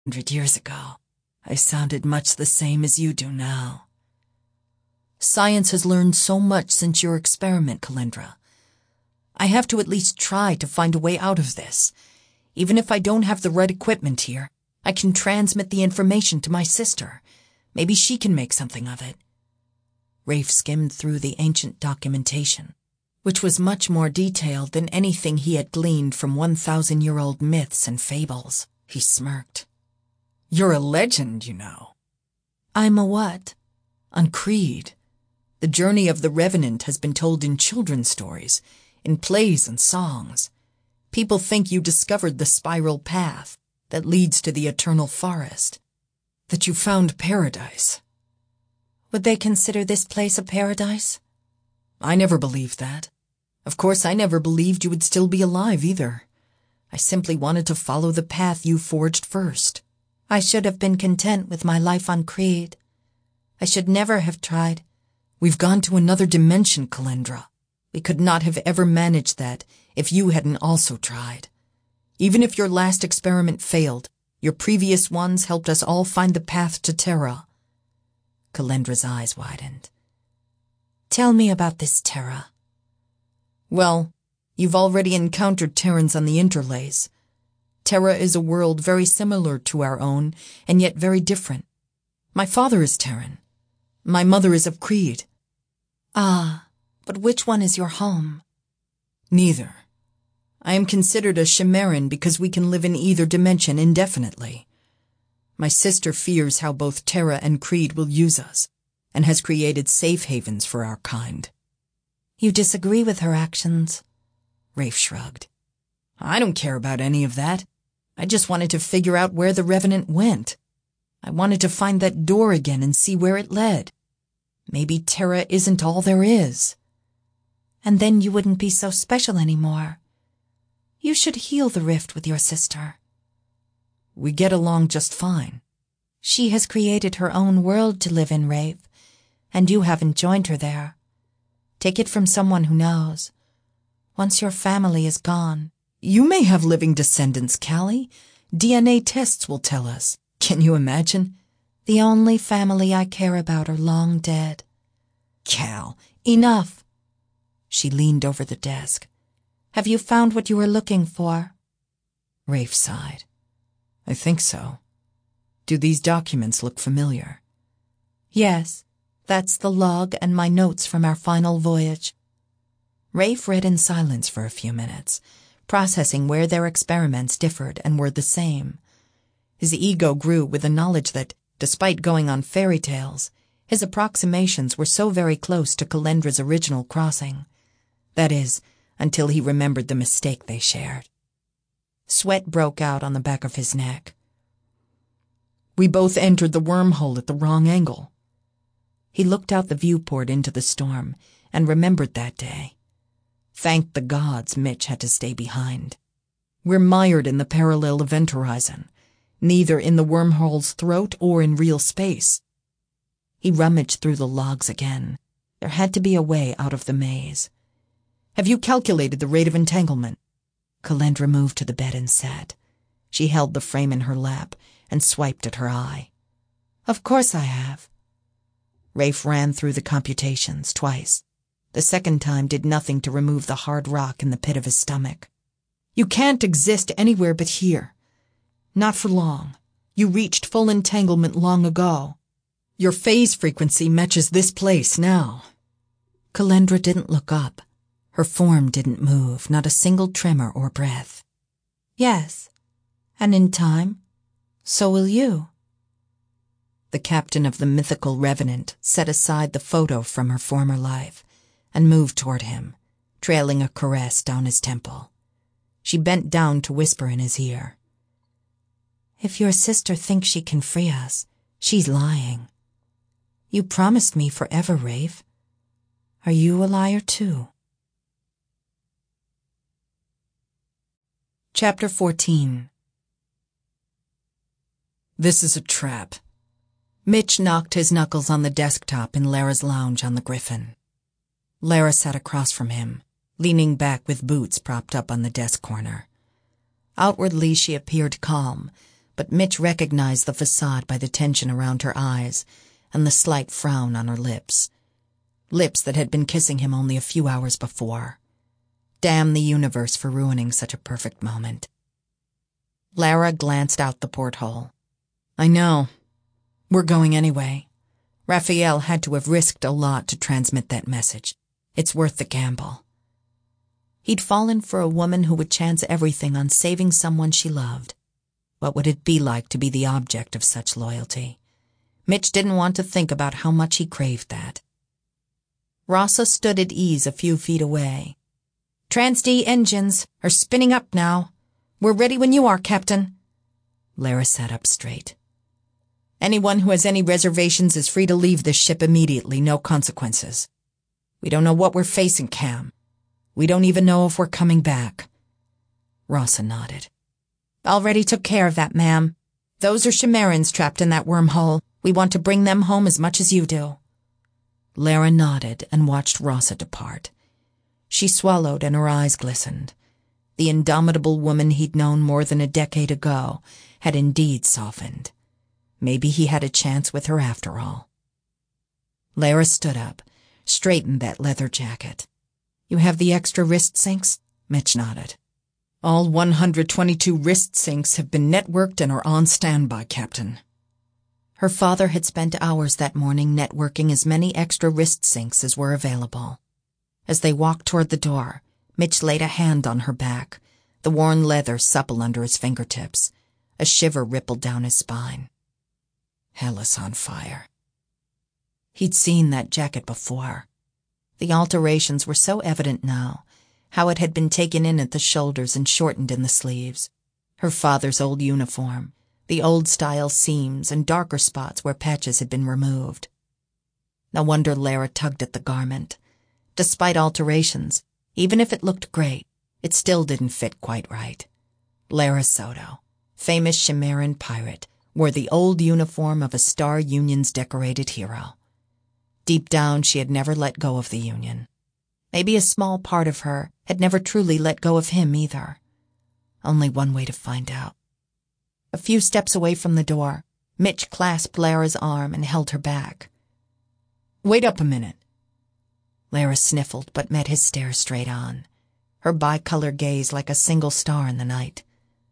100 years ago, I sounded much the same as you do now. Science has learned so much since your experiment, Calendra. I have to at least try to find a way out of this. Even if I don't have the right equipment here, I can transmit the information to my sister. Maybe she can make something of it. Rafe skimmed through the ancient documentation, which was much more detailed than anything he had gleaned from 1,000-year-old myths and fables. He smirked. You're a legend, you know. I'm a what? On Creed. The journey of the Revenant has been told in children's stories, in plays and songs. People think you discovered the spiral path that leads to the eternal forest, that you found paradise. Would they consider this place a paradise? I never believed that. Of course, I never believed you would still be alive either. I simply wanted to follow the path you forged first. I should have been content with my life on Creed. I should never have tried. We've gone to another dimension, Calendra. We could not have ever managed that if you hadn't also tried. Even if your last experiment failed, your previous ones helped us all find the path to Terra. Calendra's eyes widened. Tell me about this Terra. Well, you've already encountered Terrans on the Interlays. Terra is a world very similar to our own, and yet very different. My father is Terran. My mother is of Creed. Ah, but which one is your home? Neither. I am considered a Chimeran because we can live in either dimension indefinitely. My sister fears how both Terra and Creed will use us, and has created safe havens for our kind. You disagree with her actions? Rafe shrugged. I don't care about any of that. I just wanted to figure out where the Revenant went. I wanted to find that door again and see where it led. Maybe Terra isn't all there is. And then you wouldn't be so special anymore. You should heal the rift with your sister. We get along just fine. She has created her own world to live in, Rafe, and you haven't joined her there. Take it from someone who knows. Once your family is gone... You may have living descendants, Callie. DNA tests will tell us. Can you imagine? The only family I care about are long dead. Cal, enough. She leaned over the desk. Have you found what you were looking for? Rafe sighed. I think so. Do these documents look familiar? Yes, that's the log and my notes from our final voyage. Rafe read in silence for a few minutes, processing where their experiments differed and were the same. His ego grew with the knowledge that, despite going on fairy tales, his approximations were so very close to Calendra's original crossing. That is, until he remembered the mistake they shared. Sweat broke out on the back of his neck. We both entered the wormhole at the wrong angle. He looked out the viewport into the storm and remembered that day. Thank the gods Mitch had to stay behind. We're mired in the parallel event horizon, neither in the wormhole's throat or in real space. He rummaged through the logs again. There had to be a way out of the maze. Have you calculated the rate of entanglement? Calendra moved to the bed and sat. She held the frame in her lap and swiped at her eye. Of course I have. Rafe ran through the computations twice. The second time did nothing to remove the hard rock in the pit of his stomach. You can't exist anywhere but here. Not for long. You reached full entanglement long ago. Your phase frequency matches this place now. Calendra didn't look up. Her form didn't move, not a single tremor or breath. Yes, and in time, so will you. The captain of the mythical Revenant set aside the photo from her former life and moved toward him, trailing a caress down his temple. She bent down to whisper in his ear. If your sister thinks she can free us, she's lying. You promised me forever, Rafe. Are you a liar too? Chapter 14. This is a trap. Mitch knocked his knuckles on the desktop in Lara's lounge on the Griffin. Lara sat across from him, leaning back with boots propped up on the desk corner. Outwardly she appeared calm, but Mitch recognized the facade by the tension around her eyes and the slight frown on her lips. Lips that had been kissing him only a few hours before. Damn the universe for ruining such a perfect moment. Lara glanced out the porthole. I know. We're going anyway. Raphael had to have risked a lot to transmit that message. It's worth the gamble. He'd fallen for a woman who would chance everything on saving someone she loved. What would it be like to be the object of such loyalty? Mitch didn't want to think about how much he craved that. Rossa stood at ease a few feet away. Trans-D engines are spinning up now. We're ready when you are, Captain. Lara sat up straight. Anyone who has any reservations is free to leave this ship immediately, no consequences. We don't know what we're facing, Cam. We don't even know if we're coming back. Rossa nodded. Already took care of that, ma'am. Those are Chimerans trapped in that wormhole. We want to bring them home as much as you do. Lara nodded and watched Rossa depart. She swallowed and her eyes glistened. The indomitable woman he'd known more than a decade ago had indeed softened. Maybe he had a chance with her after all. Lara stood up, straightened that leather jacket. You have the extra wrist syncs? Mitch nodded. All 122 wrist syncs have been networked and are on standby, Captain. Her father had spent hours that morning networking as many extra wrist syncs as were available. As they walked toward the door, Mitch laid a hand on her back, the worn leather supple under his fingertips. A shiver rippled down his spine. Hell is on fire. He'd seen that jacket before. The alterations were so evident now, how it had been taken in at the shoulders and shortened in the sleeves. Her father's old uniform, the old-style seams and darker spots where patches had been removed. No wonder Lara tugged at the garment. Despite alterations, even if it looked great, it still didn't fit quite right. Lara Soto, famous Chimeran pirate, wore the old uniform of a Star Union's decorated hero. Deep down, she had never let go of the Union. Maybe a small part of her had never truly let go of him either. Only one way to find out. A few steps away from the door, Mitch clasped Lara's arm and held her back. Wait up a minute. Lara sniffled but met his stare straight on, her bicolor gaze like a single star in the night.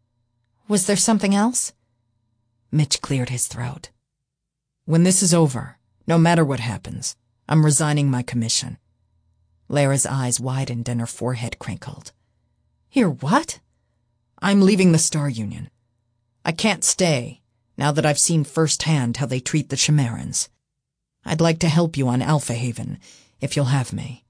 Was there something else? Mitch cleared his throat. When this is over, no matter what happens, I'm resigning my commission. Lara's eyes widened and her forehead crinkled. You're what? I'm leaving the Star Union. I can't stay, now that I've seen firsthand how they treat the Chimerans. I'd like to help you on Alpha Haven, if you'll have me.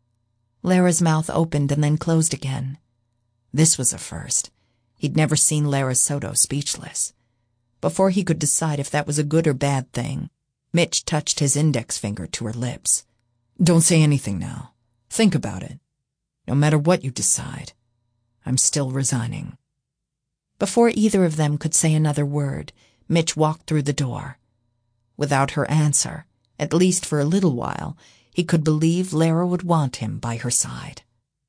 Lara's mouth opened and then closed again. This was a first. He'd never seen Lara Soto speechless. Before he could decide if that was a good or bad thing, Mitch touched his index finger to her lips. Don't say anything now. Think about it. No matter what you decide, I'm still resigning. Before either of them could say another word, Mitch walked through the door. Without her answer, at least for a little while, he could believe Lara would want him by her side.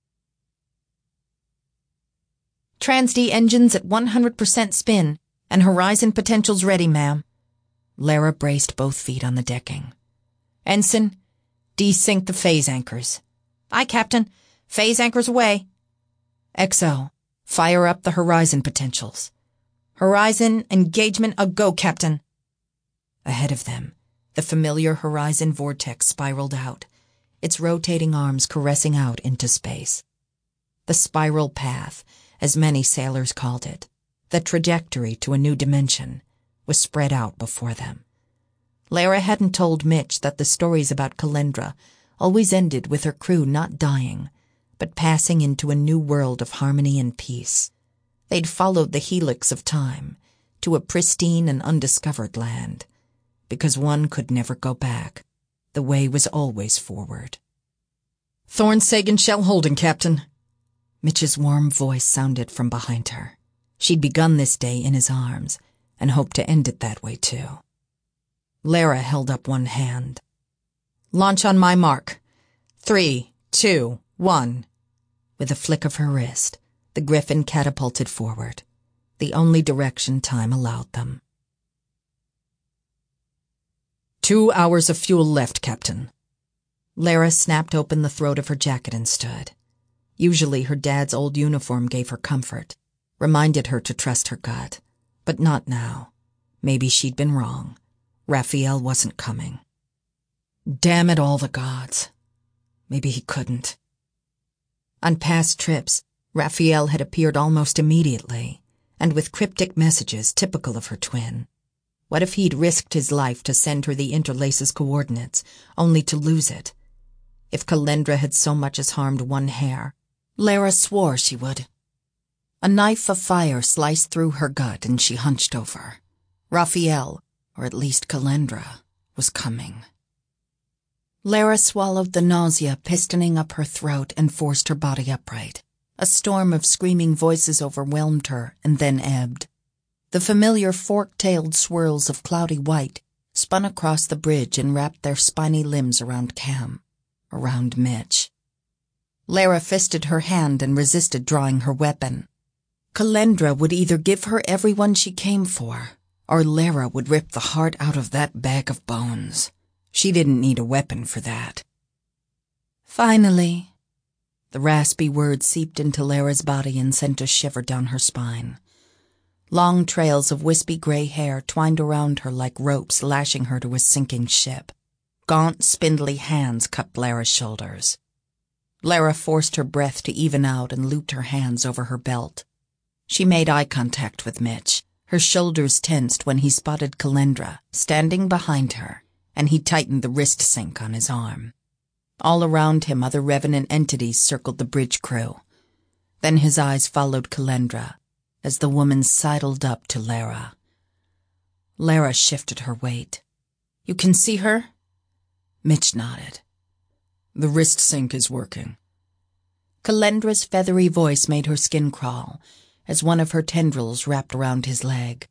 Trans-D engines at 100% spin, and Horizon potentials ready, ma'am. Lara braced both feet on the decking. Ensign, desync the phase anchors. Aye, Captain. Phase anchors away. XO, fire up the Horizon potentials. Horizon engagement a go, Captain. Ahead of them, the familiar Horizon vortex spiraled out, its rotating arms caressing out into space. The spiral path, as many sailors called it, the trajectory to a new dimension, was spread out before them. Lara hadn't told Mitch that the stories about Calendra always ended with her crew not dying, but passing into a new world of harmony and peace. They'd followed the helix of time to a pristine and undiscovered land, because one could never go back. The way was always forward. Thorn Sagan shell holding, Captain. Mitch's warm voice sounded from behind her. She'd begun this day in his arms, and hoped to end it that way too. Lara held up one hand. Launch on my mark. 3, 2, 1. With a flick of her wrist, the Griffin catapulted forward. the only direction time allowed them. 2 hours of fuel left, Captain. Lara snapped open the throat of her jacket and stood. Usually her dad's old uniform gave her comfort, reminded her to trust her gut. But not now. Maybe she'd been wrong. Raphael wasn't coming. Damn it all, the gods. Maybe he couldn't. On past trips, Raphael had appeared almost immediately, and with cryptic messages typical of her twin. What if he'd risked his life to send her the Interlace's coordinates, only to lose it? If Calendra had so much as harmed one hair, Lara swore she would. A knife of fire sliced through her gut and she hunched over. Raphael, or at least Calendra, was coming. Lara swallowed the nausea pistoning up her throat and forced her body upright. A storm of screaming voices overwhelmed her and then ebbed. The familiar fork-tailed swirls of cloudy white spun across the bridge and wrapped their spiny limbs around Cam, around Mitch. Lara fisted her hand and resisted drawing her weapon. Calendra would either give her everyone she came for, or Lara would rip the heart out of that bag of bones. She didn't need a weapon for that. Finally. The raspy word seeped into Lara's body and sent a shiver down her spine. Long trails of wispy gray hair twined around her like ropes lashing her to a sinking ship. Gaunt, spindly hands cupped Lara's shoulders. Lara forced her breath to even out and looped her hands over her belt. She made eye contact with Mitch, her shoulders tensed when he spotted Calendra standing behind her, and he tightened the wrist sync on his arm. All around him other revenant entities circled the bridge crew. Then his eyes followed Calendra as the woman sidled up to Lara. Lara shifted her weight. "You can see her?" Mitch nodded. "The wrist sync is working." Calendra's feathery voice made her skin crawl as one of her tendrils wrapped around his leg.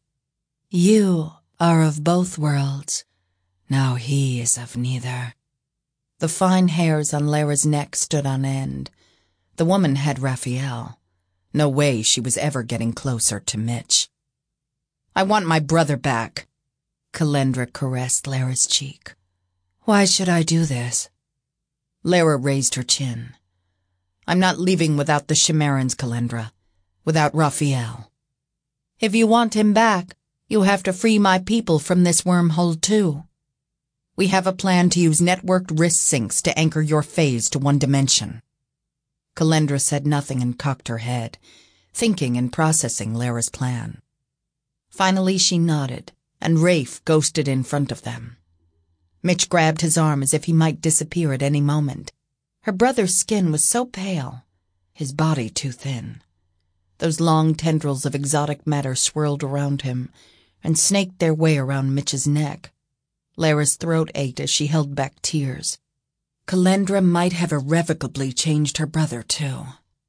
"You are of both worlds. Now he is of neither." The fine hairs on Lara's neck stood on end. The woman had Raphael. No way she was ever getting closer to Mitch. "I want my brother back." Calendra caressed Lara's cheek. "Why should I do this?" Lara raised her chin. "I'm not leaving without the Chimerans, Calendra. Without Raphael. If you want him back, you have to free my people from this wormhole too. We have a plan to use networked wrist syncs to anchor your phase to one dimension." Calendra said nothing and cocked her head, thinking and processing Lara's plan. Finally she nodded, and Rafe ghosted in front of them. Mitch grabbed his arm as if he might disappear at any moment. Her brother's skin was so pale, his body too thin. Those long tendrils of exotic matter swirled around him and snaked their way around Mitch's neck. Lara's throat ached as she held back tears. Calendra might have irrevocably changed her brother, too.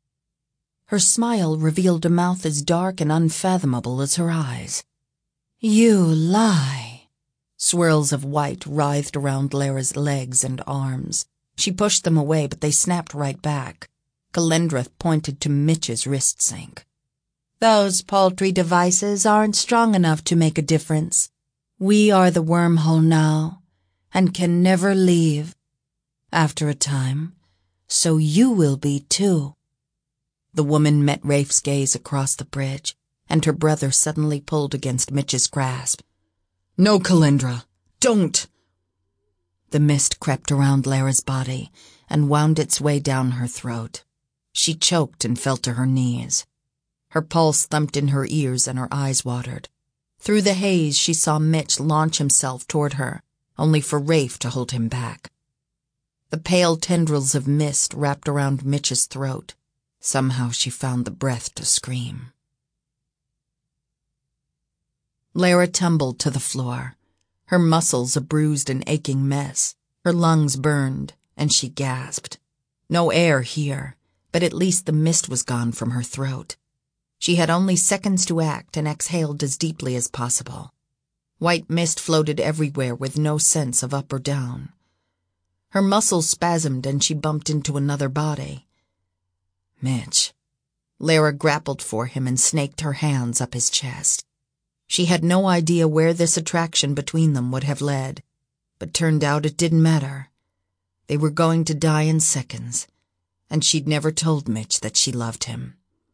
Her smile revealed a mouth as dark and unfathomable as her eyes. "You lie." Swirls of white writhed around Lara's legs and arms. She pushed them away, but they snapped right back. Calendra pointed to Mitch's wrist sync. "Those paltry devices aren't strong enough to make a difference. We are the wormhole now, and can never leave. After a time, so you will be too." The woman met Rafe's gaze across the bridge, and her brother suddenly pulled against Mitch's grasp. "No, Calendra, don't!" The mist crept around Lara's body and wound its way down her throat. She choked and fell to her knees. Her pulse thumped in her ears and her eyes watered. Through the haze she saw Mitch launch himself toward her, only for Rafe to hold him back. The pale tendrils of mist wrapped around Mitch's throat. Somehow she found the breath to scream. Lara tumbled to the floor, her muscles a bruised and aching mess. Her lungs burned, and she gasped. No air here, but at least the mist was gone from her throat. She had only seconds to act and exhaled as deeply as possible. White mist floated everywhere with no sense of up or down. Her muscles spasmed and she bumped into another body. Mitch. Lara grappled for him and snaked her hands up his chest. She had no idea where this attraction between them would have led, but turned out it didn't matter. They were going to die in seconds, and she'd never told Mitch that she loved him.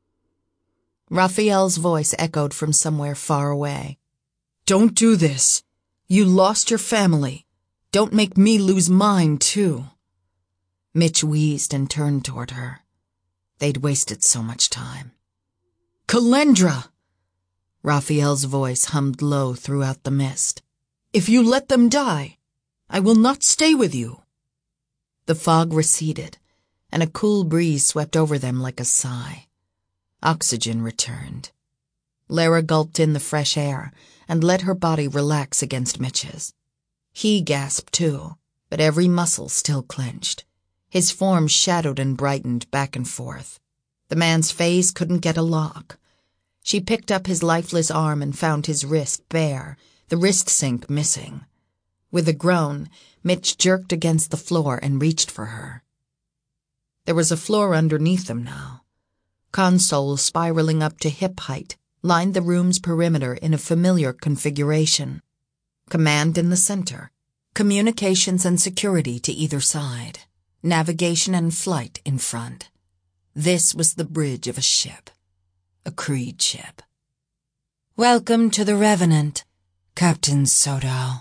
Raphael's voice echoed from somewhere far away. "Don't do this. You lost your family. Don't make me lose mine, too." Mitch wheezed and turned toward her. They'd wasted so much time. "Calendra!" Raphael's voice hummed low throughout the mist. "If you let them die, I will not stay with you." The fog receded, and a cool breeze swept over them like a sigh. Oxygen returned. Lara gulped in the fresh air and let her body relax against Mitch's. He gasped too, but every muscle still clenched. His form shadowed and brightened back and forth. The man's face couldn't get a lock. She picked up his lifeless arm and found his wrist bare, the wrist sync missing. With a groan, Mitch jerked against the floor and reached for her. There was a floor underneath them now. Consoles spiraling up to hip height lined the room's perimeter in a familiar configuration. Command in the center, communications and security to either side, navigation and flight in front. This was the bridge of a ship. A Creed ship. "Welcome to the Revenant, Captain Soto."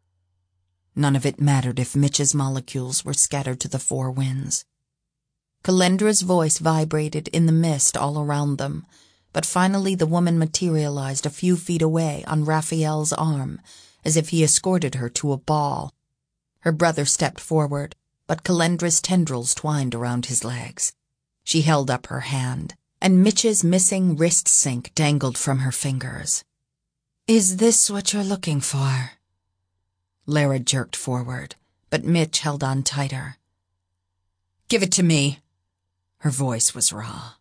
None of it mattered if Mitch's molecules were scattered to the four winds. Calendra's voice vibrated in the mist all around them, but finally the woman materialized a few feet away on Raphael's arm, as if he escorted her to a ball. Her brother stepped forward, but Calendra's tendrils twined around his legs. She held up her hand, and Mitch's missing wrist sync dangled from her fingers. "Is this what you're looking for?" Lara jerked forward, but Mitch held on tighter. "Give it to me." Her voice was raw.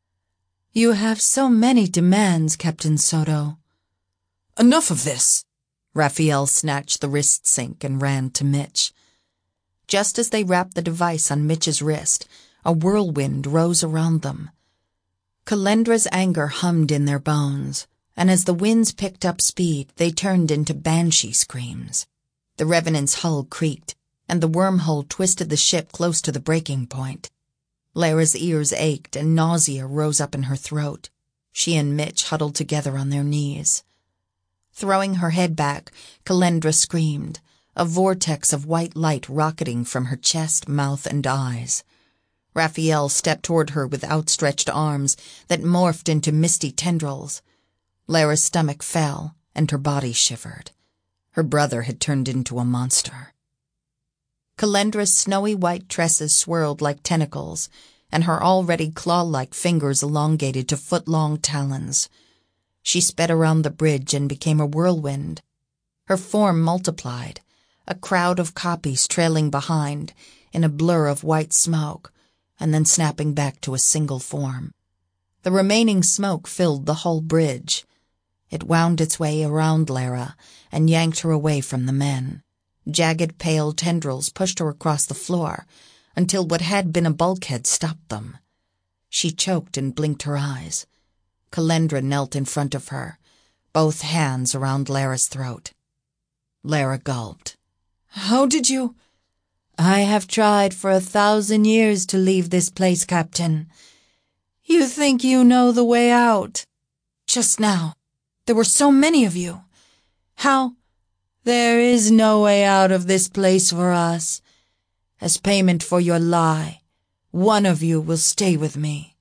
"You have so many demands, Captain Soto." "Enough of this." Raphael snatched the wrist sync and ran to Mitch. Just as they wrapped the device on Mitch's wrist, a whirlwind rose around them. Calendra's anger hummed in their bones, and as the winds picked up speed, they turned into banshee screams. The Revenant's hull creaked, and the wormhole twisted the ship close to the breaking point. Lara's ears ached and nausea rose up in her throat. She and Mitch huddled together on their knees. Throwing her head back, Calendra screamed, a vortex of white light rocketing from her chest, mouth, and eyes. Raphael stepped toward her with outstretched arms that morphed into misty tendrils. Lara's stomach fell, and her body shivered. Her brother had turned into a monster. Calendra's snowy white tresses swirled like tentacles, and her already claw-like fingers elongated to foot-long talons. She sped around the bridge and became a whirlwind. Her form multiplied, a crowd of copies trailing behind, in a blur of white smoke, and then snapping back to a single form. The remaining smoke filled the whole bridge. It wound its way around Lara and yanked her away from the men. Jagged, pale tendrils pushed her across the floor until what had been a bulkhead stopped them. She choked and blinked her eyes. Calendra knelt in front of her, both hands around Lara's throat. Lara gulped. "How did you—" "I have tried for 1,000 years to leave this place, Captain. You think you know the way out. Just now, there were so many of you. How—" "There is no way out of this place for us. As payment for your lie, one of you will stay with me.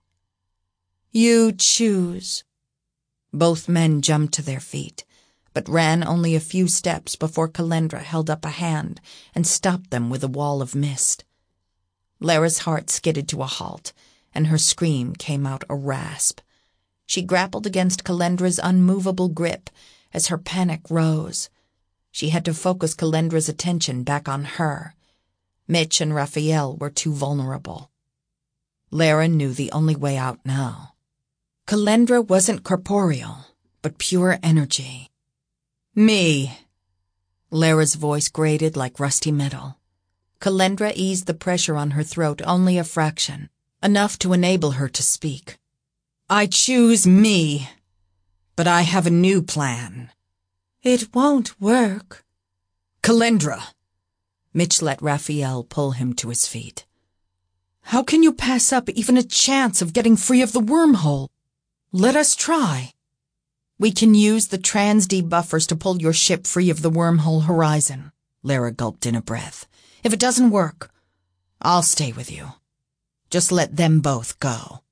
You choose." Both men jumped to their feet, but ran only a few steps before Calendra held up a hand and stopped them with a wall of mist. Lara's heart skidded to a halt, and her scream came out a rasp. She grappled against Calendra's unmovable grip as her panic rose. She had to focus Calendra's attention back on her. Mitch and Raphael were too vulnerable. Lara knew the only way out now. Calendra wasn't corporeal, but pure energy. "Me!" Lara's voice grated like rusty metal. Calendra eased the pressure on her throat only a fraction, enough to enable her to speak. I choose me, but I have a new plan. It won't work. Calendra. Mitch let Raphael pull him to his feet. How can you pass up even a chance of getting free of the wormhole? Let us try. We can use the trans-D buffers to pull your ship free of the wormhole horizon. Lara gulped in a breath. If it doesn't work, I'll stay with you. Just let them both go.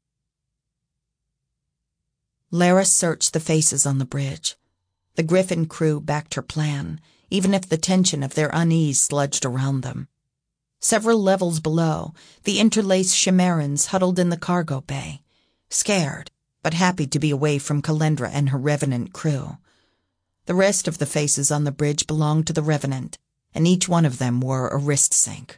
Lara searched the faces on the bridge. The Griffin crew backed her plan, even if the tension of their unease sludged around them. Several levels below, the interlaced Chimerans huddled in the cargo bay, scared, but happy to be away from Calendra and her Revenant crew. The rest of the faces on the bridge belonged to the Revenant, and each one of them wore a wrist sync.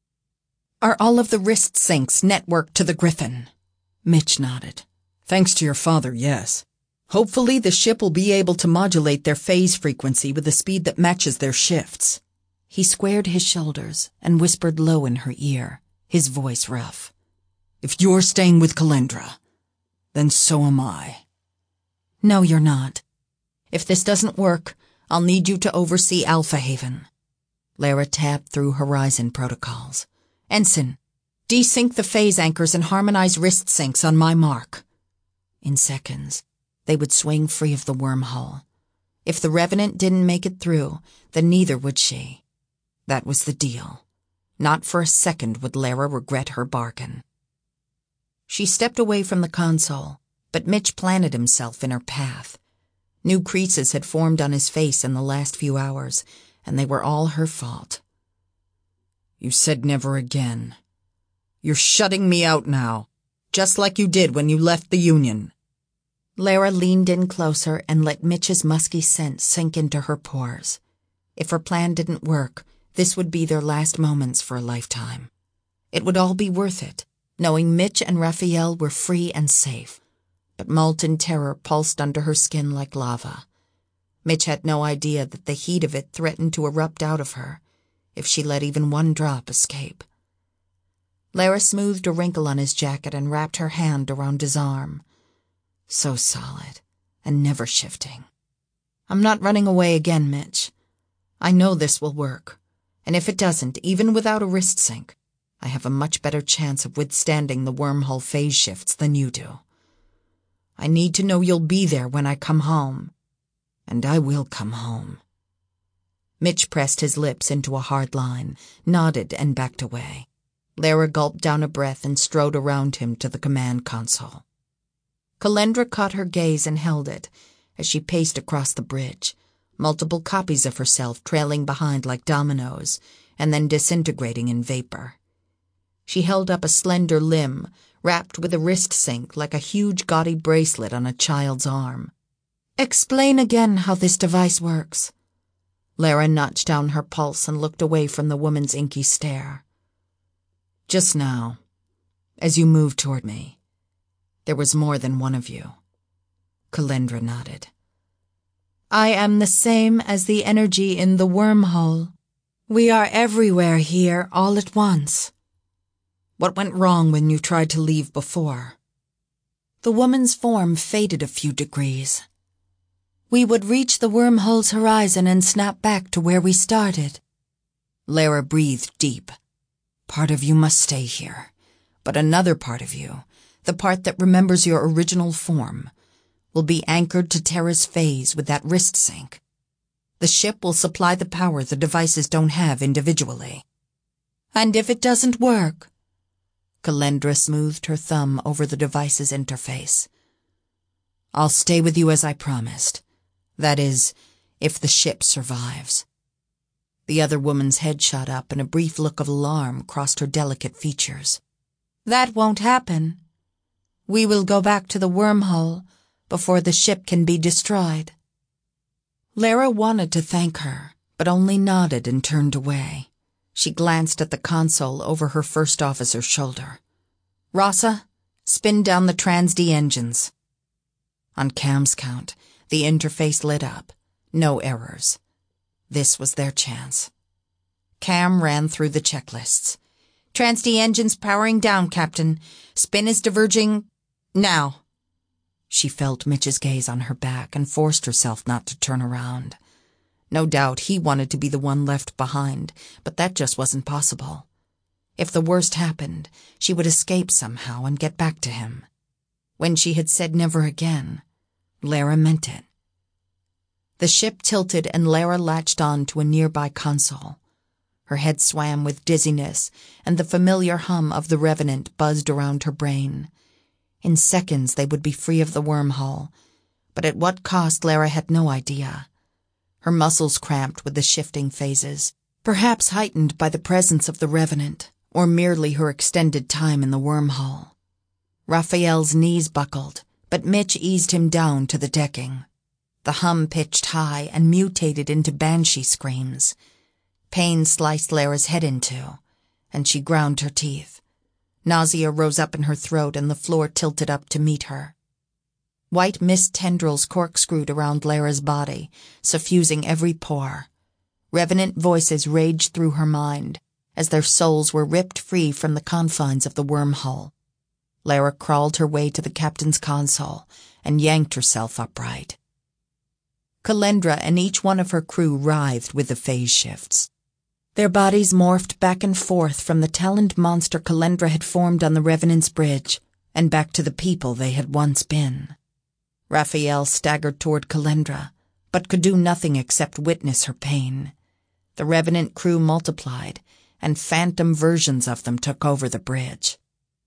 Are all of the wrist syncs networked to the Griffin? Mitch nodded. Thanks to your father, yes. Hopefully the ship will be able to modulate their phase frequency with a speed that matches their shifts. He squared his shoulders and whispered low in her ear, his voice rough. If you're staying with Calendra, then so am I. No, you're not. If this doesn't work, I'll need you to oversee Alpha Haven. Lara tabbed through Horizon protocols. Ensign, desync the phase anchors and harmonize wrist syncs on my mark. In seconds, they would swing free of the wormhole. If the Revenant didn't make it through, then neither would she. That was the deal. Not for a second would Lara regret her bargain. She stepped away from the console, but Mitch planted himself in her path. New creases had formed on his face in the last few hours, and they were all her fault. You said never again. You're shutting me out now, just like you did when you left the Union. Lara leaned in closer and let Mitch's musky scent sink into her pores. If her plan didn't work, this would be their last moments for a lifetime. It would all be worth it, knowing Mitch and Raphael were free and safe. But molten terror pulsed under her skin like lava. Mitch had no idea that the heat of it threatened to erupt out of her, if she let even one drop escape. Lara smoothed a wrinkle on his jacket and wrapped her hand around his arm. So solid, and never shifting. I'm not running away again, Mitch. I know this will work, and if it doesn't, even without a wrist sync, I have a much better chance of withstanding the wormhole phase shifts than you do. I need to know you'll be there when I come home. And I will come home. Mitch pressed his lips into a hard line, nodded, and backed away. Lara gulped down a breath and strode around him to the command console. Calendra caught her gaze and held it as she paced across the bridge, multiple copies of herself trailing behind like dominoes and then disintegrating in vapor. She held up a slender limb, wrapped with a wrist sync like a huge gaudy bracelet on a child's arm. Explain again how this device works. Lara notched down her pulse and looked away from the woman's inky stare. Just now, as you moved toward me, there was more than one of you. Calendra nodded. I am the same as the energy in the wormhole. We are everywhere here all at once. What went wrong when you tried to leave before? The woman's form faded a few degrees. We would reach the wormhole's horizon and snap back to where we started. Lara breathed deep. Part of you must stay here, but another part of you, the part that remembers your original form, will be anchored to Terra's phase with that wrist sync. The ship will supply the power the devices don't have individually. And if it doesn't work? Calendra smoothed her thumb over the device's interface. I'll stay with you as I promised. That is, if the ship survives. The other woman's head shot up and a brief look of alarm crossed her delicate features. That won't happen. We will go back to the wormhole before the ship can be destroyed. Lara wanted to thank her, but only nodded and turned away. She glanced at the console over her first officer's shoulder. Rasa, spin down the trans-D engines. On Cam's count, the interface lit up. No errors. This was their chance. Cam ran through the checklists. Trans-D engines powering down, Captain. Spin is diverging. Now, She felt Mitch's gaze on her back and forced herself not to turn around. No doubt he wanted to be the one left behind, but that just wasn't possible. If the worst happened, she would escape somehow and get back to him. When she had said never again, Lara meant it. The ship tilted and Lara latched on to a nearby console. Her head swam with dizziness, and the familiar hum of the Revenant buzzed around her brain. In seconds they would be free of the wormhole, but at what cost Lara had no idea. Her muscles cramped with the shifting phases, perhaps heightened by the presence of the Revenant, or merely her extended time in the wormhole. Raphael's knees buckled, but Mitch eased him down to the decking. The hum pitched high and mutated into banshee screams. Pain sliced Lara's head in two, and she ground her teeth. Nausea rose up in her throat and the floor tilted up to meet her. White mist tendrils corkscrewed around Lara's body, suffusing every pore. Revenant voices raged through her mind, as their souls were ripped free from the confines of the wormhole. Lara crawled her way to the captain's console and yanked herself upright. Calendra and each one of her crew writhed with the phase shifts. Their bodies morphed back and forth from the taloned monster Calendra had formed on the Revenant's bridge, and back to the people they had once been. Raphael staggered toward Calendra, but could do nothing except witness her pain. The Revenant crew multiplied, and phantom versions of them took over the bridge.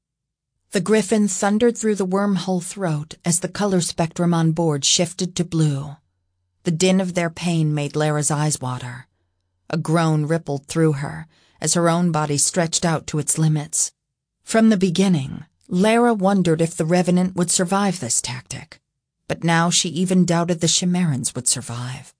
The Griffin thundered through the wormhole throat as the color spectrum on board shifted to blue. The din of their pain made Lara's eyes water. A groan rippled through her as her own body stretched out to its limits. From the beginning, Lara wondered if the Revenant would survive this tactic, but now she even doubted the Chimerans would survive.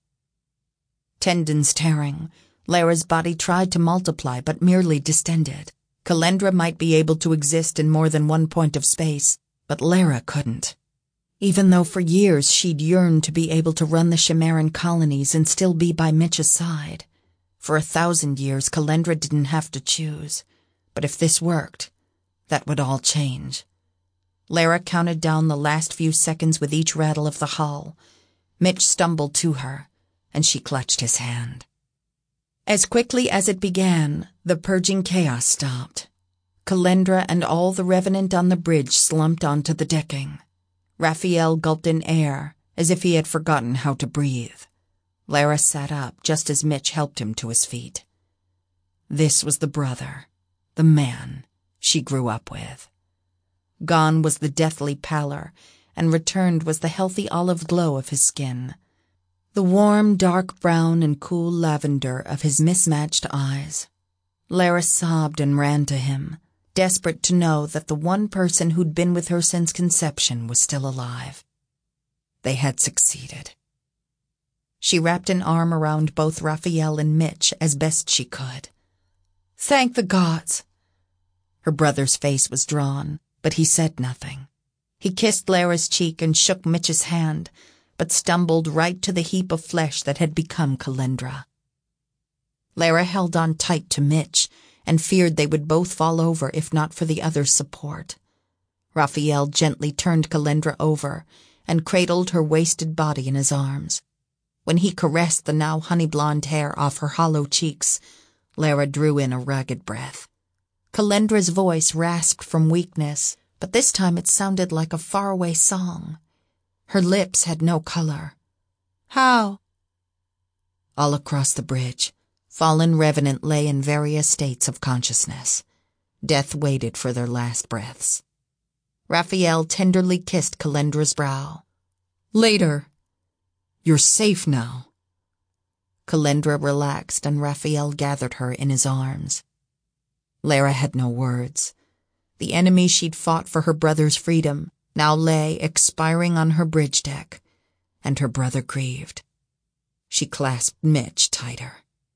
Tendons tearing, Lara's body tried to multiply but merely distended. Calendra might be able to exist in more than one point of space, but Lara couldn't. Even though for years she'd yearned to be able to run the Chimeran colonies and still be by Mitch's side. For 1,000 years, Calendra didn't have to choose. But if this worked, that would all change. Lara counted down the last few seconds with each rattle of the hull. Mitch stumbled to her, and she clutched his hand. As quickly as it began, the purging chaos stopped. Calendra and all the Revenant on the bridge slumped onto the decking. Raphael gulped in air, as if he had forgotten how to breathe. Lara sat up just as Mitch helped him to his feet. This was the brother, the man, she grew up with. Gone was the deathly pallor, and returned was the healthy olive glow of his skin. The warm, dark brown and cool lavender of his mismatched eyes. Lara sobbed and ran to him, desperate to know that the one person who'd been with her since conception was still alive. They had succeeded. She wrapped an arm around both Raphael and Mitch as best she could. Thank the gods! Her brother's face was drawn, but he said nothing. He kissed Lara's cheek and shook Mitch's hand, but stumbled right to the heap of flesh that had become Calendra. Lara held on tight to Mitch, and feared they would both fall over if not for the other's support. Raphael gently turned Calendra over and cradled her wasted body in his arms. When he caressed the now honey-blonde hair off her hollow cheeks, Lara drew in a ragged breath. Calendra's voice rasped from weakness, but this time it sounded like a faraway song. Her lips had no color. How? All across the bridge, fallen Revenant lay in various states of consciousness. Death waited for their last breaths. Raphael tenderly kissed Calendra's brow. Later. You're safe now. Calendra relaxed and Raphael gathered her in his arms. Lara had no words. The enemy she'd fought for her brother's freedom now lay expiring on her bridge deck, and her brother grieved. She clasped Mitch tighter.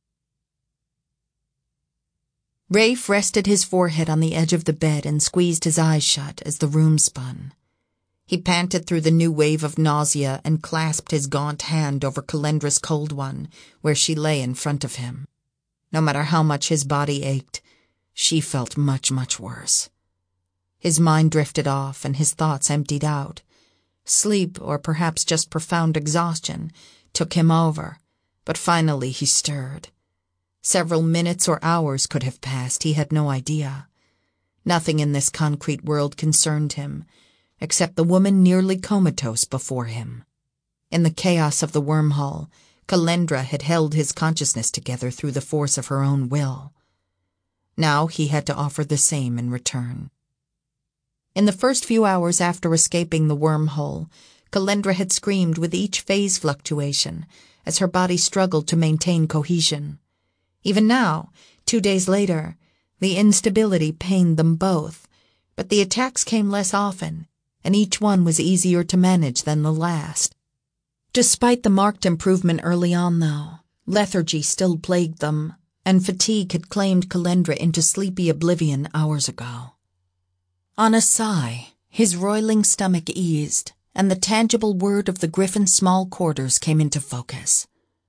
Rafe rested his forehead on the edge of the bed and squeezed his eyes shut as the room spun. He panted through the new wave of nausea and clasped his gaunt hand over Calendra's cold one, where she lay in front of him. No matter how much his body ached, she felt much, much worse. His mind drifted off and his thoughts emptied out. Sleep, or perhaps just profound exhaustion, took him over, but finally he stirred. Several minutes or hours could have passed, he had no idea. Nothing in this concrete world concerned him, except the woman nearly comatose before him. In the chaos of the wormhole, Calendra had held his consciousness together through the force of her own will. Now he had to offer the same in return. In the first few hours after escaping the wormhole, Calendra had screamed with each phase fluctuation as her body struggled to maintain cohesion. Even now, 2 days later, the instability pained them both, but the attacks came less often, and each one was easier to manage than the last. Despite the marked improvement early on, though, lethargy still plagued them, and fatigue had claimed Calendra into sleepy oblivion hours ago. On a sigh, his roiling stomach eased, and the tangible word of the Griffin's small quarters came into focus.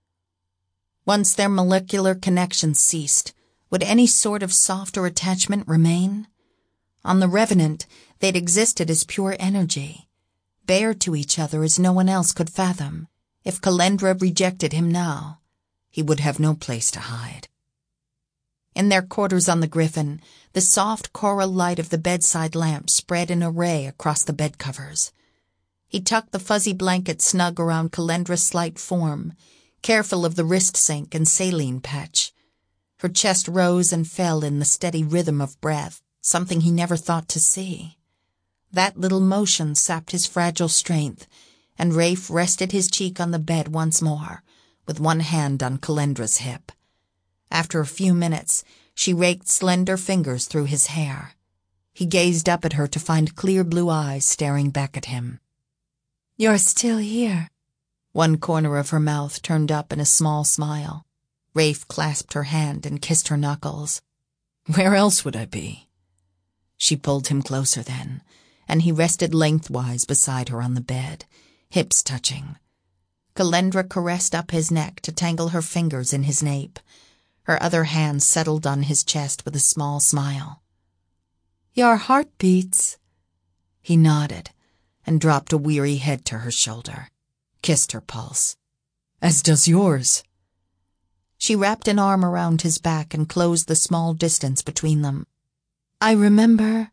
Once their molecular connection ceased, would any sort of softer attachment remain? On the Revenant, they'd existed as pure energy, bare to each other as no one else could fathom. If Calendra rejected him now, he would have no place to hide. In their quarters on the Griffin, the soft coral light of the bedside lamp spread in a ray across the bed covers. He tucked the fuzzy blanket snug around Calendra's slight form, careful of the wrist sink and saline patch. Her chest rose and fell in the steady rhythm of breath, something he never thought to see. That little motion sapped his fragile strength, and Rafe rested his cheek on the bed once more, with one hand on Calendra's hip. After a few minutes, she raked slender fingers through his hair. He gazed up at her to find clear blue eyes staring back at him. "You're still here." One corner of her mouth turned up in a small smile. Rafe clasped her hand and kissed her knuckles. "Where else would I be?" She pulled him closer then, and he rested lengthwise beside her on the bed, hips touching. Calendra caressed up his neck to tangle her fingers in his nape. Her other hand settled on his chest with a small smile. "Your heart beats." He nodded and dropped a weary head to her shoulder, kissed her pulse. "As does yours." She wrapped an arm around his back and closed the small distance between them. I remember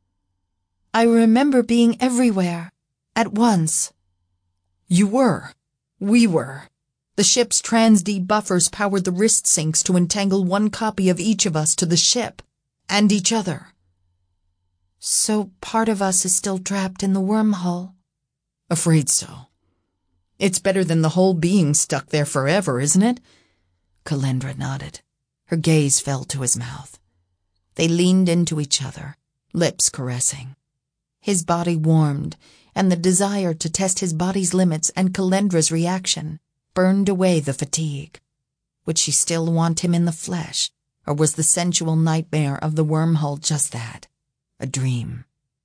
being everywhere, at once." "You were. We were. The ship's Trans-D buffers powered the wrist sinks to entangle one copy of each of us to the ship, and each other." "So part of us is still trapped in the wormhole?" "Afraid so. It's better than the whole being stuck there forever, isn't it?" Calendra nodded. Her gaze fell to his mouth. They leaned into each other, lips caressing. His body warmed, and the desire to test his body's limits and Calendra's reaction burned away the fatigue. Would she still want him in the flesh, or was the sensual nightmare of the wormhole just that, a dream?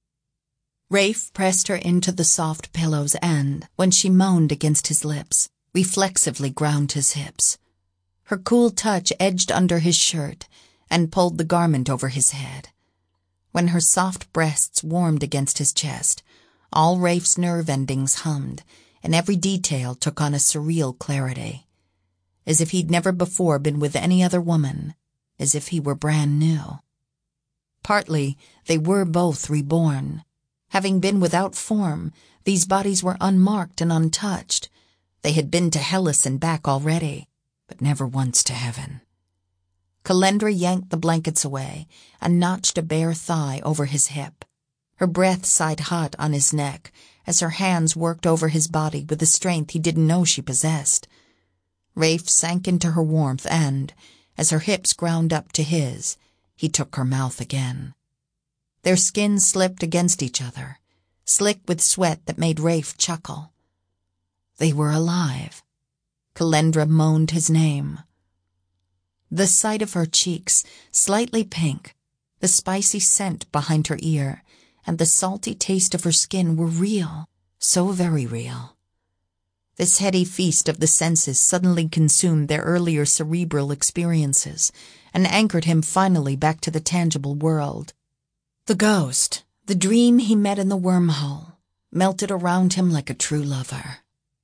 Rafe pressed her into the soft pillows and, when she moaned against his lips, reflexively ground his hips. Her cool touch edged under his shirt and pulled the garment over his head. When her soft breasts warmed against his chest, all Rafe's nerve endings hummed, and every detail took on a surreal clarity. As if he'd never before been with any other woman, as if he were brand new. Partly, they were both reborn. Having been without form, these bodies were unmarked and untouched. They had been to Hellas and back already, but never once to heaven. Calendra yanked the blankets away and notched a bare thigh over his hip. Her breath sighed hot on his neck as her hands worked over his body with a strength he didn't know she possessed. Rafe sank into her warmth and, as her hips ground up to his, he took her mouth again. Their skins slipped against each other, slick with sweat that made Rafe chuckle. They were alive. Calendra moaned his name. The sight of her cheeks, slightly pink, the spicy scent behind her ear, and the salty taste of her skin were real, so very real. This heady feast of the senses suddenly consumed their earlier cerebral experiences and anchored him finally back to the tangible world. The ghost, the dream he met in the wormhole, melted around him like a true lover.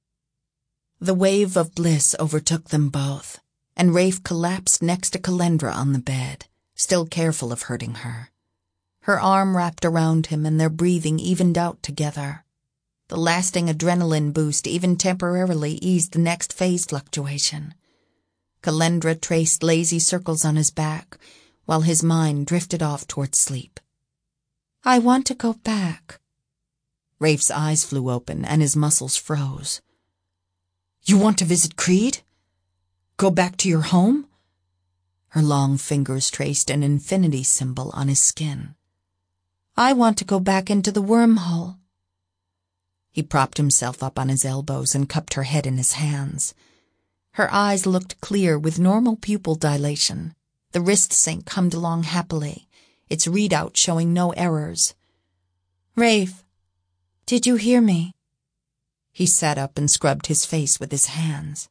The wave of bliss overtook them both, and Rafe collapsed next to Calendra on the bed, still careful of hurting her. Her arm wrapped around him and their breathing evened out together. The lasting adrenaline boost even temporarily eased the next phase fluctuation. Calendra traced lazy circles on his back, while his mind drifted off towards sleep. "I want to go back." Rafe's eyes flew open and his muscles froze. "You want to visit Creed? Go back to your home?" Her long fingers traced an infinity symbol on his skin. "I want to go back into the wormhole." He propped himself up on his elbows and cupped her head in his hands. Her eyes looked clear with normal pupil dilation. The wrist sync hummed along happily, its readout showing no errors. "Rafe, did you hear me?" He sat up and scrubbed his face with his hands.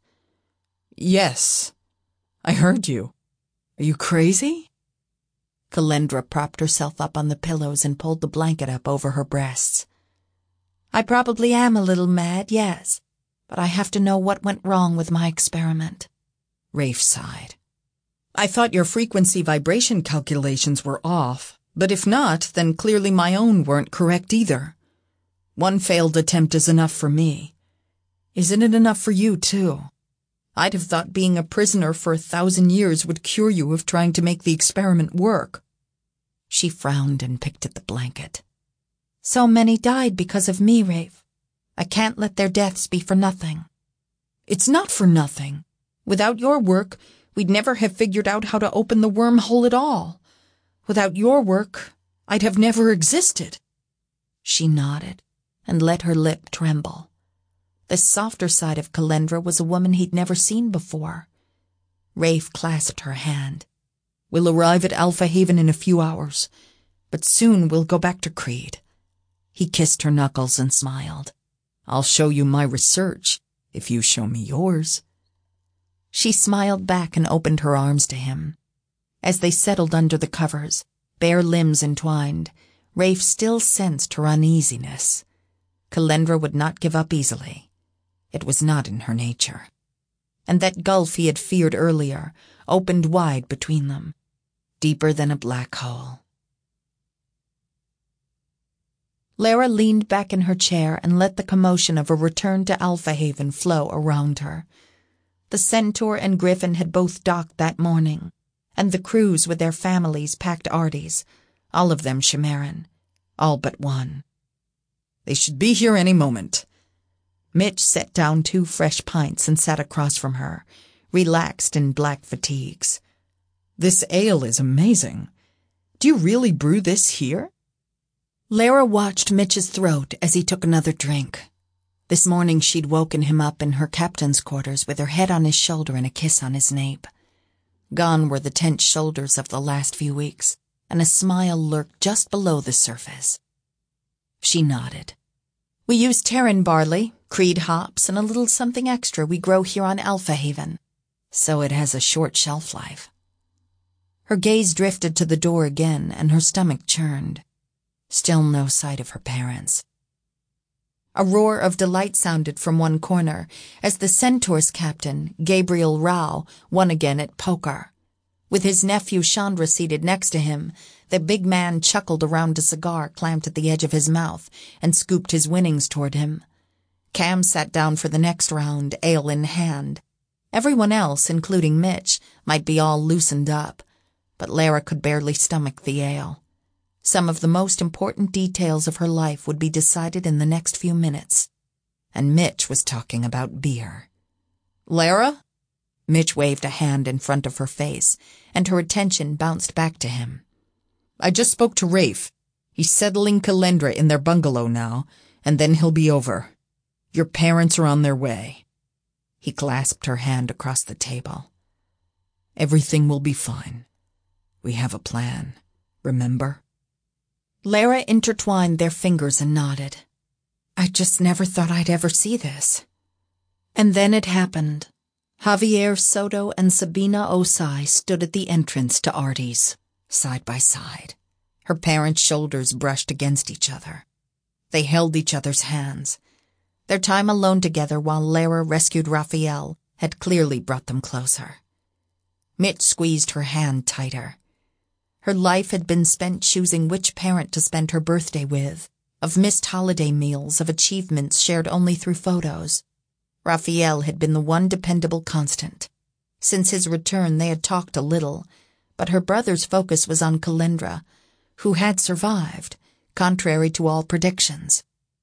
"Yes, I heard you. Are you crazy?" Calendra propped herself up on the pillows and pulled the blanket up over her breasts. "I probably am a little mad, yes, but I have to know what went wrong with my experiment." Rafe sighed. "I thought your frequency vibration calculations were off, but if not, then clearly my own weren't correct either. One failed attempt is enough for me. Isn't it enough for you, too? I'd have thought being a prisoner for 1,000 years would cure you of trying to make the experiment work." She frowned and picked at the blanket. "So many died because of me, Rafe. I can't let their deaths be for nothing." "It's not for nothing. Without your work, we'd never have figured out how to open the wormhole at all. Without your work, I'd have never existed." She nodded and let her lip tremble. The softer side of Calendra was a woman he'd never seen before. Rafe clasped her hand. "We'll arrive at Alpha Haven in a few hours, but soon we'll go back to Creed." He kissed her knuckles and smiled. "I'll show you my research, if you show me yours." She smiled back and opened her arms to him. As they settled under the covers, bare limbs entwined, Rafe still sensed her uneasiness. Calendra would not give up easily. It was not in her nature. And that gulf he had feared earlier opened wide between them, deeper than a black hole. Lara leaned back in her chair and let the commotion of a return to Alpha Haven flow around her. The Centaur and Griffin had both docked that morning, and the crews with their families packed Artie's, all of them Chimeran, all but one. "They should be here any moment." Mitch set down 2 fresh pints and sat across from her, relaxed in black fatigues. "This ale is amazing. Do you really brew this here?" Lara watched Mitch's throat as he took another drink. This morning she'd woken him up in her captain's quarters with her head on his shoulder and a kiss on his nape. Gone were the tense shoulders of the last few weeks, and a smile lurked just below the surface. She nodded. "We use Terran barley, Creed hops, and a little something extra we grow here on Alpha Haven, so it has a short shelf life." Her gaze drifted to the door again, and her stomach churned. Still no sight of her parents. A roar of delight sounded from one corner as the Centaur's captain, Gabriel Rao, won again at poker. With his nephew Chandra seated next to him, the big man chuckled around a cigar clamped at the edge of his mouth and scooped his winnings toward him. Cam sat down for the next round, ale in hand. Everyone else, including Mitch, might be all loosened up, but Lara could barely stomach the ale. Some of the most important details of her life would be decided in the next few minutes. And Mitch was talking about beer. "Lara?" Mitch waved a hand in front of her face, and her attention bounced back to him. "I just spoke to Rafe. He's settling Calendra in their bungalow now, and then he'll be over. Your parents are on their way." He clasped her hand across the table. "Everything will be fine. We have a plan, remember?" Lara intertwined their fingers and nodded. "I just never thought I'd ever see this." And then it happened. Javier Soto and Sabina Osai stood at the entrance to Artie's, side by side. Her parents' shoulders brushed against each other. They held each other's hands. Their time alone together while Lara rescued Raphael had clearly brought them closer. Mitch squeezed her hand tighter. Her life had been spent choosing which parent to spend her birthday with, of missed holiday meals, of achievements shared only through photos. Raphael had been the one dependable constant. Since his return they had talked a little, but her brother's focus was on Calendra, who had survived, contrary to all predictions.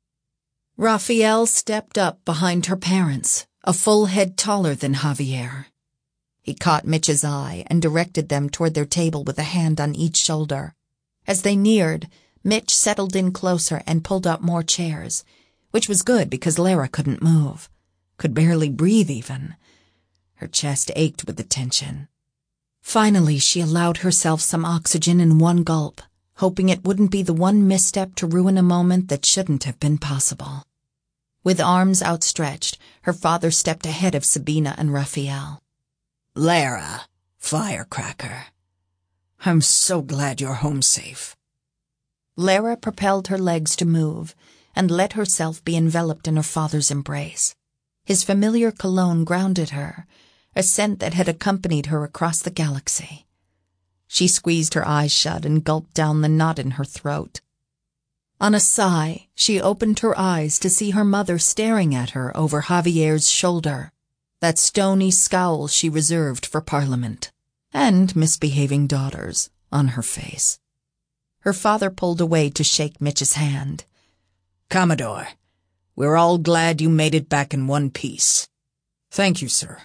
Raphael stepped up behind her parents, a full head taller than Javier. He caught Mitch's eye and directed them toward their table with a hand on each shoulder. As they neared, Mitch settled in closer and pulled up more chairs, which was good because Lara couldn't move, could barely breathe even. Her chest ached with the tension. Finally, she allowed herself some oxygen in one gulp, hoping it wouldn't be the one misstep to ruin a moment that shouldn't have been possible. With arms outstretched, her father stepped ahead of Sabina and Raphael. Lara, firecracker. I'm so glad you're home safe. Lara propelled her legs to move and let herself be enveloped in her father's embrace. His familiar cologne grounded her, a scent that had accompanied her across the galaxy. She squeezed her eyes shut and gulped down the knot in her throat. On a sigh, she opened her eyes to see her mother staring at her over Javier's shoulder, that stony scowl she reserved for Parliament, and misbehaving daughters on her face. Her father pulled away to shake Mitch's hand. Commodore, we're all glad you made it back in one piece. Thank you, sir.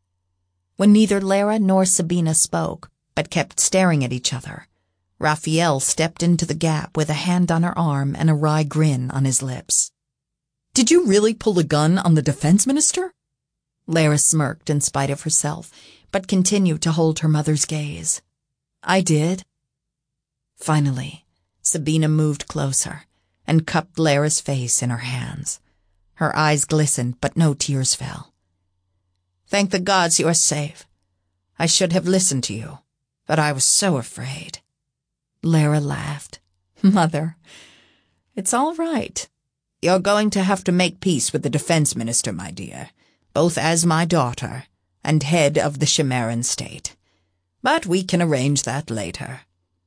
When neither Lara nor Sabina spoke, but kept staring at each other, Raphael stepped into the gap with a hand on her arm and a wry grin on his lips. Did you really pull a gun on the defense minister? Lara smirked in spite of herself, but continued to hold her mother's gaze. I did. Finally, Sabina moved closer and cupped Lara's face in her hands. Her eyes glistened, but no tears fell. Thank the gods you are safe. I should have listened to you, but I was so afraid. Lara laughed. Mother, it's all right. You're going to have to make peace with the defense minister, my dear, both as my daughter and head of the Chimeran state. But we can arrange that later.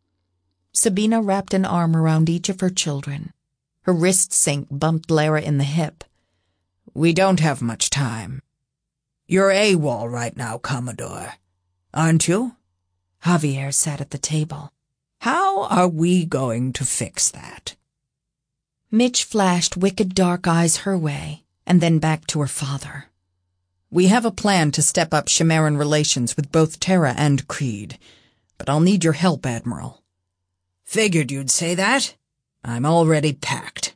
Sabina wrapped an arm around each of her children. Her wrist sync bumped Lara in the hip. We don't have much time. You're AWOL right now, Commodore, aren't you? Javier sat at the table. How are we going to fix that? Mitch flashed wicked dark eyes her way, and then back to her father. We have a plan to step up Chimeran relations with both Terra and Creed, but I'll need your help, Admiral. Figured you'd say that. I'm already packed.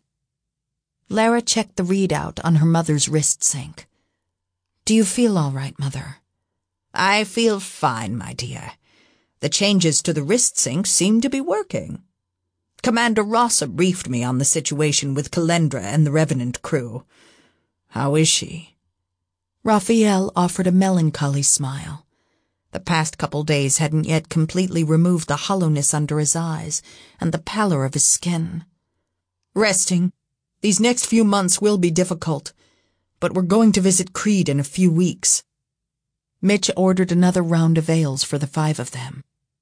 Lara checked the readout on her mother's wrist sync. Do you feel all right, Mother? I feel fine, my dear. The changes to the wrist sync seem to be working. Commander Rossa briefed me on the situation with Calendra and the Revenant crew. How is she? Raphael offered a melancholy smile. The past couple days hadn't yet completely removed the hollowness under his eyes and the pallor of his skin. Resting. These next few months will be difficult, but we're going to visit Creed in a few weeks. Mitch ordered another round of ales for the 5 of them.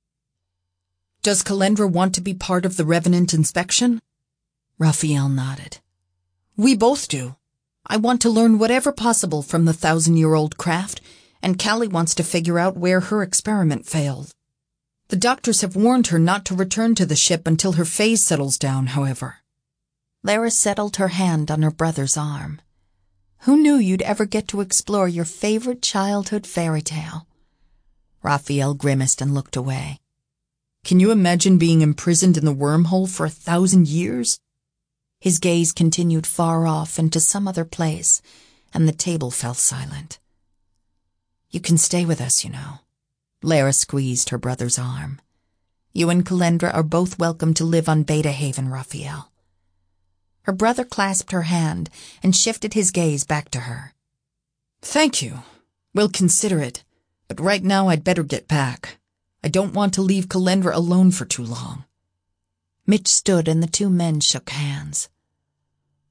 Does Calendra want to be part of the Revenant inspection? Raphael nodded. We both do. I want to learn whatever possible from the 1,000-year-old craft, and Callie wants to figure out where her experiment failed. The doctors have warned her not to return to the ship until her phase settles down, however. Lara settled her hand on her brother's arm. Who knew you'd ever get to explore your favorite childhood fairy tale? Raphael grimaced and looked away. Can you imagine being imprisoned in the wormhole for 1,000 years? His gaze continued far off into some other place, and the table fell silent. You can stay with us, you know. Lara squeezed her brother's arm. You and Calendra are both welcome to live on Beta Haven, Raphael. Her brother clasped her hand and shifted his gaze back to her. Thank you. We'll consider it, but right now I'd better get back. I don't want to leave Calendra alone for too long. Mitch stood and the 2 men shook hands.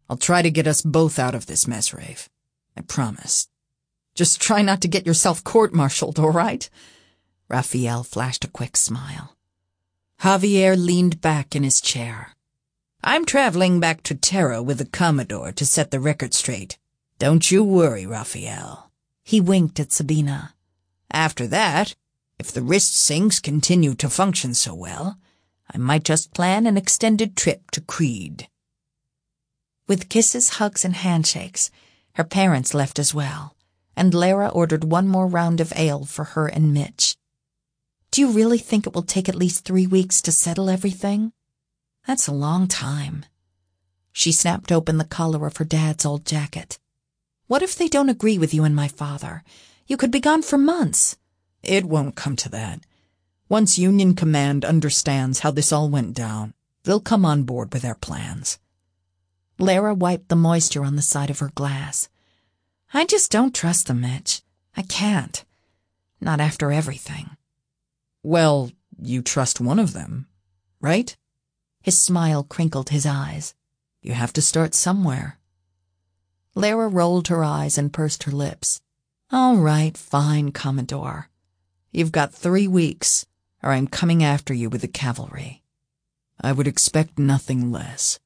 I'll try to get us both out of this mess, Rafe. I promise. Just try not to get yourself court-martialed, all right? Raphael flashed a quick smile. Javier leaned back in his chair. I'm traveling back to Terra with the Commodore to set the record straight. Don't you worry, Raphael. He winked at Sabina. After that, if the wrist syncs continue to function so well, I might just plan an extended trip to Creed. With kisses, hugs, and handshakes, her parents left as well, and Lara ordered one more round of ale for her and Mitch. Do you really think it will take at least 3 weeks to settle everything? That's a long time. She snapped open the collar of her dad's old jacket. What if they don't agree with you and my father? You could be gone for months. It won't come to that. Once Union Command understands how this all went down, they'll come on board with our plans. Lara wiped the moisture on the side of her glass. I just don't trust them, Mitch. I can't. Not after everything. Well, you trust one of them, right? His smile crinkled his eyes. You have to start somewhere. Lara rolled her eyes and pursed her lips. All right, fine, Commodore. You've got 3 weeks, or I'm coming after you with the cavalry. I would expect nothing less.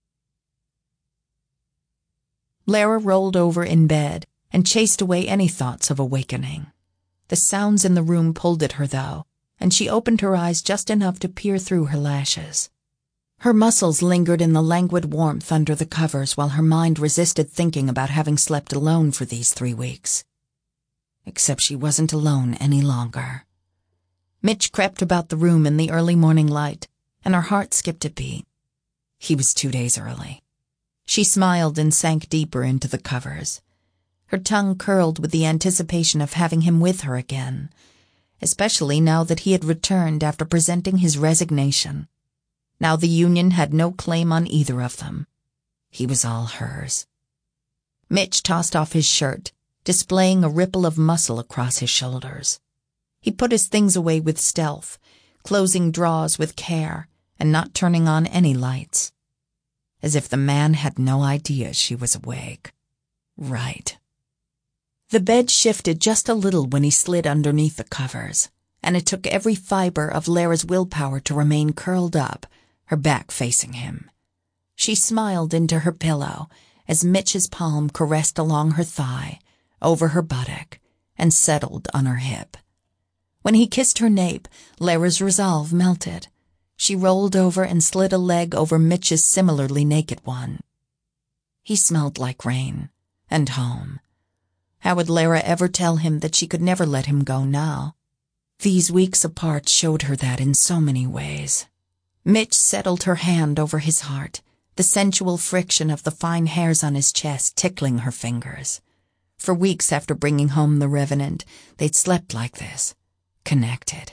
Lara rolled over in bed and chased away any thoughts of awakening. The sounds in the room pulled at her, though, and she opened her eyes just enough to peer through her lashes. Her muscles lingered in the languid warmth under the covers while her mind resisted thinking about having slept alone for these 3 weeks. Except she wasn't alone any longer. Mitch crept about the room in the early morning light, and her heart skipped a beat. He was 2 days early. She smiled and sank deeper into the covers. Her tongue curled with the anticipation of having him with her again, especially now that he had returned after presenting his resignation. Now the Union had no claim on either of them. He was all hers. Mitch tossed off his shirt, displaying a ripple of muscle across his shoulders. He put his things away with stealth, closing drawers with care, and not turning on any lights. As if the man had no idea she was awake. Right. The bed shifted just a little when he slid underneath the covers, and it took every fiber of Lara's willpower to remain curled up, her back facing him. She smiled into her pillow as Mitch's palm caressed along her thigh, over her buttock, and settled on her hip. When he kissed her nape, Lara's resolve melted. She rolled over and slid a leg over Mitch's similarly naked one. He smelled like rain and home. How would Lara ever tell him that she could never let him go now? These weeks apart showed her that in so many ways. Mitch settled her hand over his heart, the sensual friction of the fine hairs on his chest tickling her fingers. For weeks after bringing home the Revenant, they'd slept like this, connected.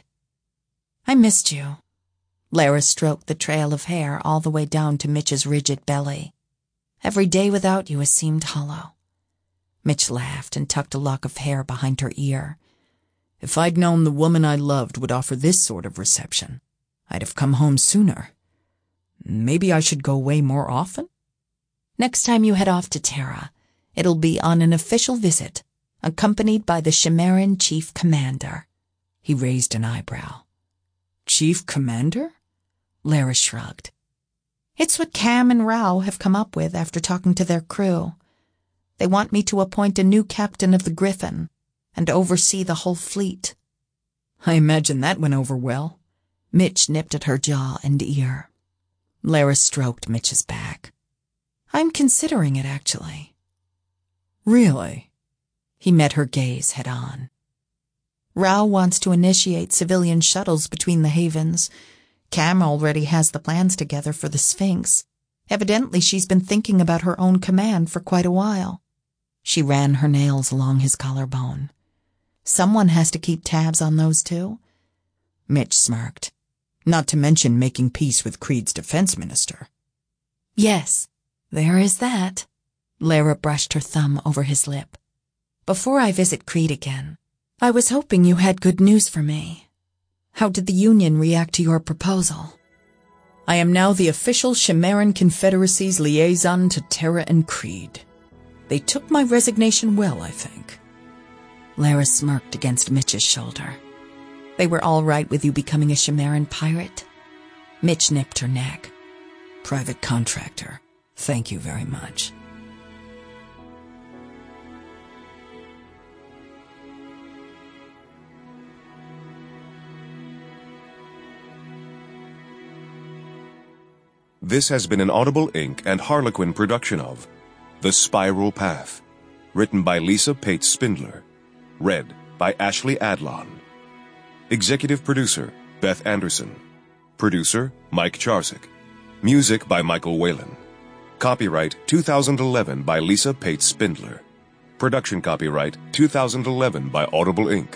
I missed you. Lara stroked the trail of hair all the way down to Mitch's rigid belly. Every day without you has seemed hollow. Mitch laughed and tucked a lock of hair behind her ear. If I'd known the woman I loved would offer this sort of reception, I'd have come home sooner. Maybe I should go away more often? Next time you head off to Terra, it'll be on an official visit, accompanied by the Chimeran Chief Commander. He raised an eyebrow. Chief Commander? Lara shrugged. It's what Cam and Rao have come up with after talking to their crew. They want me to appoint a new captain of the Griffin and oversee the whole fleet. I imagine that went over well. Mitch nipped at her jaw and ear. Lara stroked Mitch's back. I'm considering it, actually. Really? He met her gaze head on. Rao wants to initiate civilian shuttles between the havens. Cam already has the plans together for the Sphinx. Evidently, she's been thinking about her own command for quite a while. She ran her nails along his collarbone. Someone has to keep tabs on those two. Mitch smirked. Not to mention making peace with Creed's defense minister. Yes, there is that. Lara brushed her thumb over his lip. Before I visit Creed again, I was hoping you had good news for me. How did the Union react to your proposal? I am now the official Chimeran Confederacy's liaison to Terra and Creed. They took my resignation well, I think. Lara smirked against Mitch's shoulder. They were all right with you becoming a Chimeran pirate? Mitch nipped her neck. Private contractor. Thank you very much. This has been an Audible Inc. and Harlequin production of The Spiral Path, written by Lisa Pate Spindler, read by Ashley Adlon. Executive producer, Beth Anderson. Producer, Mike Charzik. Music by Michael Whalen. Copyright 2011 by Lisa Pate Spindler. Production copyright 2011 by Audible Inc.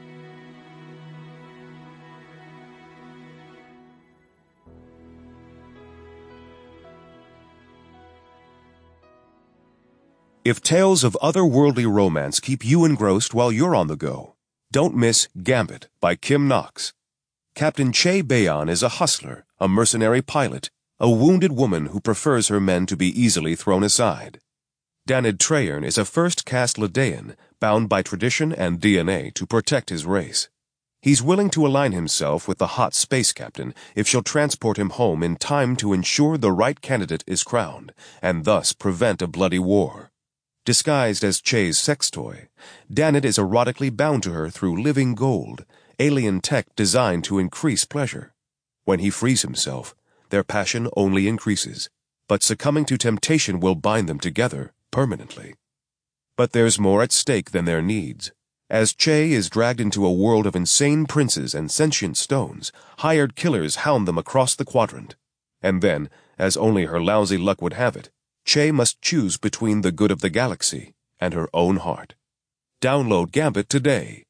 If tales of otherworldly romance keep you engrossed while you're on the go, don't miss Gambit by Kim Knox. Captain Che Bayon is a hustler, a mercenary pilot, a wounded woman who prefers her men to be easily thrown aside. Danid Trayern is a first-caste Ledaean bound by tradition and DNA to protect his race. He's willing to align himself with the hot space captain if she'll transport him home in time to ensure the right candidate is crowned, and thus prevent a bloody war. Disguised as Che's sex toy, Danid is erotically bound to her through living gold, alien tech designed to increase pleasure. When he frees himself, their passion only increases, but succumbing to temptation will bind them together permanently. But there's more at stake than their needs. As Che is dragged into a world of insane princes and sentient stones, hired killers hound them across the quadrant. And then, as only her lousy luck would have it, Che must choose between the good of the galaxy and her own heart. Download Gambit today.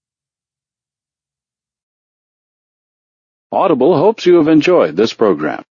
Audible hopes you have enjoyed this program.